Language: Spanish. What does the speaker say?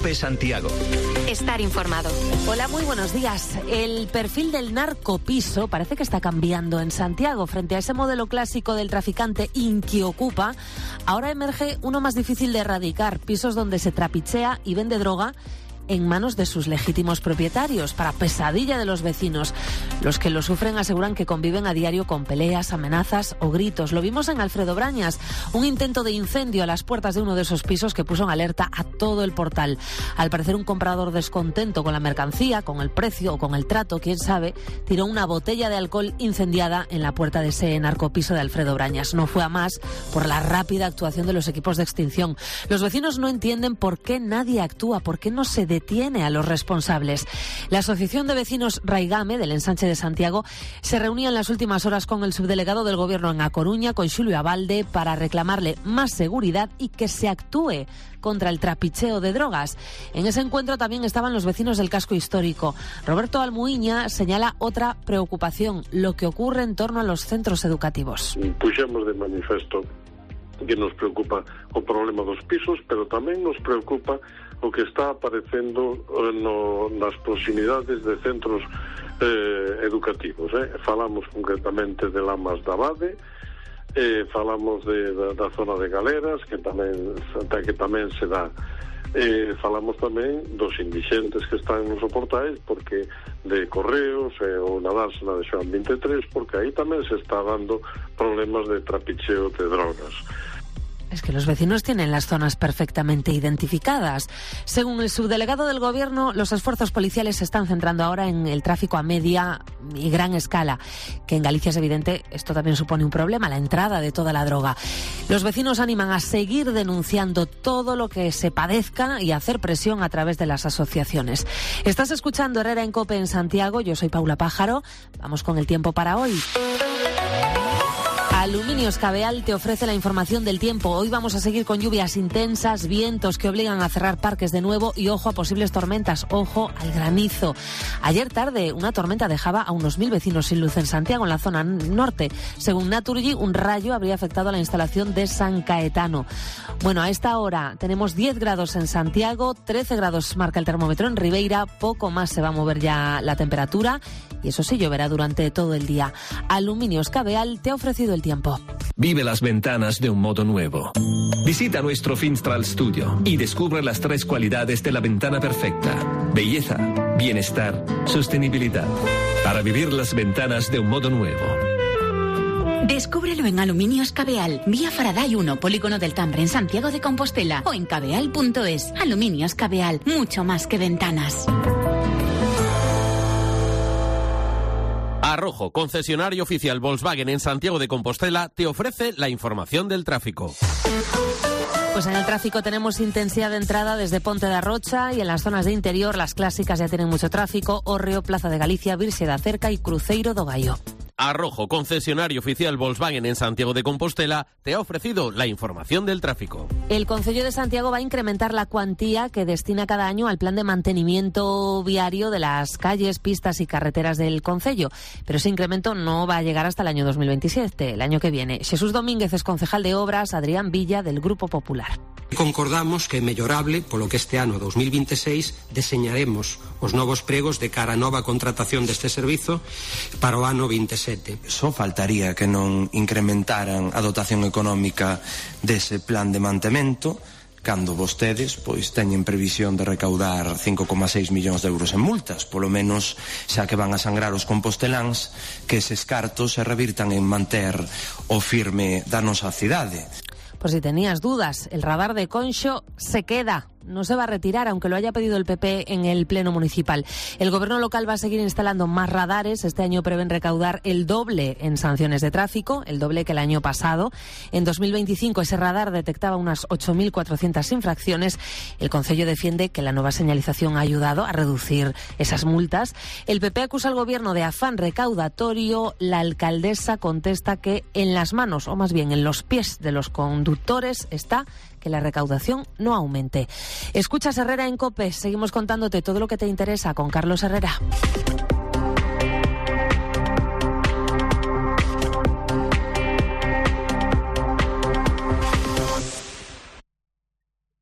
COPE Santiago. Estar informado. Hola, muy buenos días. El perfil del narcopiso parece que está cambiando en Santiago. Frente a ese modelo clásico del traficante inquiocupa, ahora emerge uno más difícil de erradicar. Pisos donde se trapichea y vende droga en manos de sus legítimos propietarios, para pesadilla de los vecinos. Los que lo sufren aseguran que conviven a diario con peleas, amenazas o gritos. Lo vimos en Alfredo Brañas, un intento de incendio a las puertas de uno de esos pisos que puso en alerta a todo el portal. Al parecer, un comprador descontento con la mercancía, con el precio o con el trato, quién sabe, tiró una botella de alcohol incendiada en la puerta de ese narcopiso de Alfredo Brañas. No fue a más por la rápida actuación de los equipos de extinción. Los vecinos no entienden por qué nadie actúa, por qué no se detiene a los responsables. La Asociación de Vecinos Raigame del Ensanche de Santiago se reunía en las últimas horas con el subdelegado del Gobierno en A Coruña, con Xulio Abalde, para reclamarle más seguridad y que se actúe contra el trapicheo de drogas. En ese encuentro también estaban los vecinos del casco histórico. Roberto Almuiña señala otra preocupación, lo que ocurre en torno a los centros educativos. Puxemos de manifesto que nos preocupa o problema dos pisos, pero tamén nos preocupa o que está aparecendo nas proximidades de centros educativos. Falamos concretamente de Lamas da Abade, falamos da zona de Galeras, que tamén se dá. Falamos tamén dos indigentes que están nos portais, porque de Correos ou na dársena de Xoán 23, porque aí tamén se está dando problemas de trapicheo de drogas. Es que los vecinos tienen las zonas perfectamente identificadas. Según el subdelegado del Gobierno, los esfuerzos policiales se están centrando ahora en el tráfico a media y gran escala, que en Galicia es evidente, esto también supone un problema, la entrada de toda la droga. Los vecinos animan a seguir denunciando todo lo que se padezca y a hacer presión a través de las asociaciones. Estás escuchando Herrera en COPE en Santiago, yo soy Paula Pájaro, vamos con el tiempo para hoy. Aluminios Cabeal te ofrece la información del tiempo. Hoy vamos a seguir con lluvias intensas, vientos que obligan a cerrar parques de nuevo y ojo a posibles tormentas, ojo al granizo. Ayer tarde una tormenta dejaba a unos 1000 vecinos sin luz en Santiago, en la zona norte. Según Naturgy, un rayo habría afectado a la instalación de San Caetano. Bueno, a esta hora tenemos 10 grados en Santiago, 13 grados marca el termómetro en Ribeira, poco más se va a mover ya la temperatura y eso sí, lloverá durante todo el día. Aluminios Cabeal te ha ofrecido el tiempo. Vive las ventanas de un modo nuevo. Visita nuestro Finstral Studio y descubre las 3 cualidades de la ventana perfecta: belleza, bienestar, sostenibilidad. Para vivir las ventanas de un modo nuevo. Descúbrelo en Aluminios Cabeal, vía Faraday 1, Polígono del Tambre, en Santiago de Compostela, o en cabeal.es. Aluminios Cabeal, mucho más que ventanas. Arrojo, concesionario oficial Volkswagen en Santiago de Compostela, te ofrece la información del tráfico. Pues en el tráfico tenemos intensidad de entrada desde Ponte da Rocha y en las zonas de interior las clásicas ya tienen mucho tráfico: Hórreo, Plaza de Galicia, Virxe da Cerca y Cruceiro do Gaio. Arrojo, concesionario oficial Volkswagen en Santiago de Compostela, te ha ofrecido la información del tráfico. El Concello de Santiago va a incrementar la cuantía que destina cada año al plan de mantenimiento viario de las calles, pistas y carreteras del Concello. Pero ese incremento no va a llegar hasta el año 2027, el año que viene. Jesús Domínguez es concejal de Obras, Adrián Villa del Grupo Popular. Concordamos que é mellorable, polo que este ano 2026 deseñaremos os novos pregos de cara a nova contratación deste servizo para o ano 27. Só faltaría que non incrementaran a dotación económica dese plan de mantemento, cando vostedes pois teñen previsión de recaudar 5,6 millóns de euros en multas, polo menos xa que van a sangrar os composteláns, que eses cartos se revirtan en manter o firme da nosa cidade. Por si tenías dudas, el radar de Conxo se queda. No se va a retirar, aunque lo haya pedido el PP en el Pleno Municipal. El Gobierno local va a seguir instalando más radares. Este año prevén recaudar el doble en sanciones de tráfico, el doble que el año pasado. En 2025 ese radar detectaba unas 8.400 infracciones. El Concello defiende que la nueva señalización ha ayudado a reducir esas multas. El PP acusa al Gobierno de afán recaudatorio. La alcaldesa contesta que en las manos, o más bien en los pies de los conductores, está que la recaudación no aumente. Escuchas Herrera en COPE. Seguimos contándote todo lo que te interesa con Carlos Herrera.